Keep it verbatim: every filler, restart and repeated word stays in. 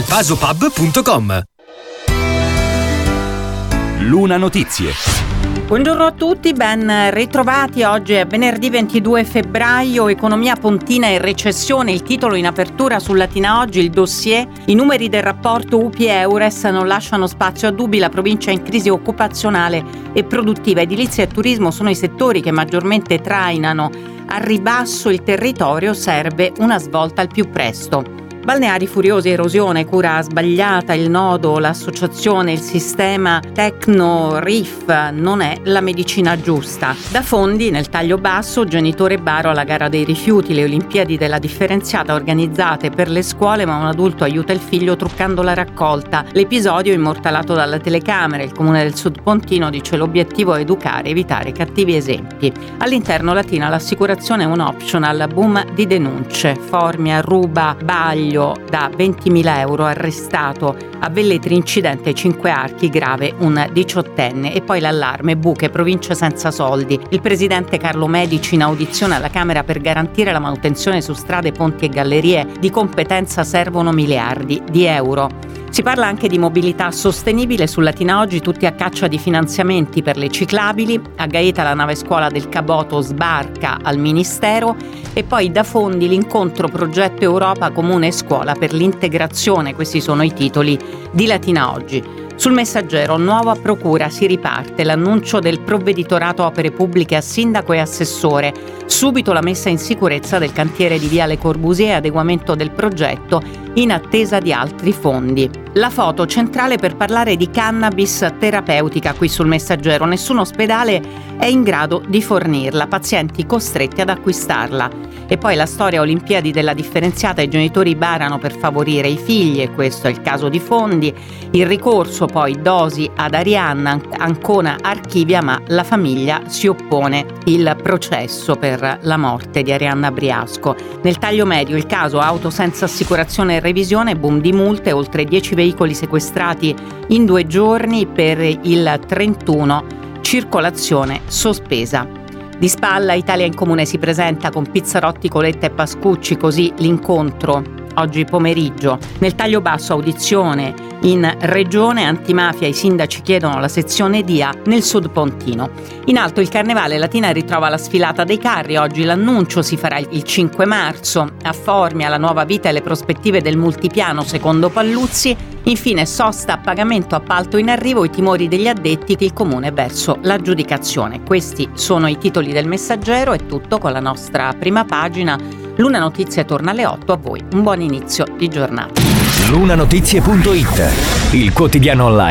elpasopub punto com. Luna Notizie. Buongiorno a tutti, ben ritrovati. Oggi è venerdì ventidue febbraio, economia pontina e recessione, il titolo in apertura su Latina Oggi, il dossier. I numeri del rapporto U P Eures non lasciano spazio a dubbi, la provincia è in crisi occupazionale e produttiva. Edilizia e turismo sono i settori che maggiormente trainano al ribasso il territorio, serve una svolta al più presto. Balneari furiosi, erosione, cura sbagliata, il nodo, l'associazione, il sistema Tecno-Rif non è la medicina giusta. Da Fondi, nel taglio basso, genitore baro alla gara dei rifiuti, le Olimpiadi della differenziata organizzate per le scuole, ma un adulto aiuta il figlio truccando la raccolta. L'episodio immortalato dalla telecamera, il comune del Sud Pontino dice l'obiettivo è educare, evitare cattivi esempi. All'interno Latina l'assicurazione è un optional, boom di denunce, Formia, ruba, Baglio, da ventimila euro, arrestato a Velletri, incidente Cinque Archi, grave un diciottenne. E poi l'allarme, buche, province senza soldi. Il presidente Carlo Medici in audizione alla Camera per garantire la manutenzione su strade, ponti e gallerie, di competenza servono miliardi di euro. Si parla anche di mobilità sostenibile. Su Latina Oggi tutti a caccia di finanziamenti per le ciclabili. A Gaeta la nave scuola del Caboto sbarca al Ministero. E poi da Fondi l'incontro progetto Europa Comune e Scuola per l'integrazione. Questi sono i titoli di Latina Oggi. Sul Messaggero, nuova procura, si riparte, l'annuncio del provveditorato opere pubbliche a sindaco e assessore, subito la messa in sicurezza del cantiere di Viale Corbusier e adeguamento del progetto in attesa di altri fondi. La foto centrale per parlare di cannabis terapeutica qui sul Messaggero, nessun ospedale è in grado di fornirla, pazienti costretti ad acquistarla. E poi la storia Olimpiadi della differenziata, i genitori barano per favorire i figli e questo è il caso di Fondi, il ricorso poi dosi ad Arianna, Ancona archivia ma la famiglia si oppone, il processo per la morte di Arianna Briasco. Nel taglio medio il caso auto senza assicurazione e revisione, boom di multe, oltre dieci veicoli sequestrati in due giorni per il trentuno, circolazione sospesa. Di spalla Italia in Comune si presenta con Pizzarotti, Coletta e Pascucci, così l'incontro oggi pomeriggio. Nel taglio basso audizione in regione, antimafia, i sindaci chiedono la sezione D I A nel Sud Pontino. In alto il Carnevale, Latina ritrova la sfilata dei carri, oggi l'annuncio si farà il cinque marzo, a Formia la nuova vita e le prospettive del multipiano secondo Palluzzi, infine sosta a pagamento, appalto in arrivo, i timori degli addetti che il comune verso l'aggiudicazione. Questi sono i titoli del Messaggero, è tutto con la nostra prima pagina. Luna Notizie torna alle otto, a voi un buon inizio di giornata. Lunanotizie punto it, il quotidiano online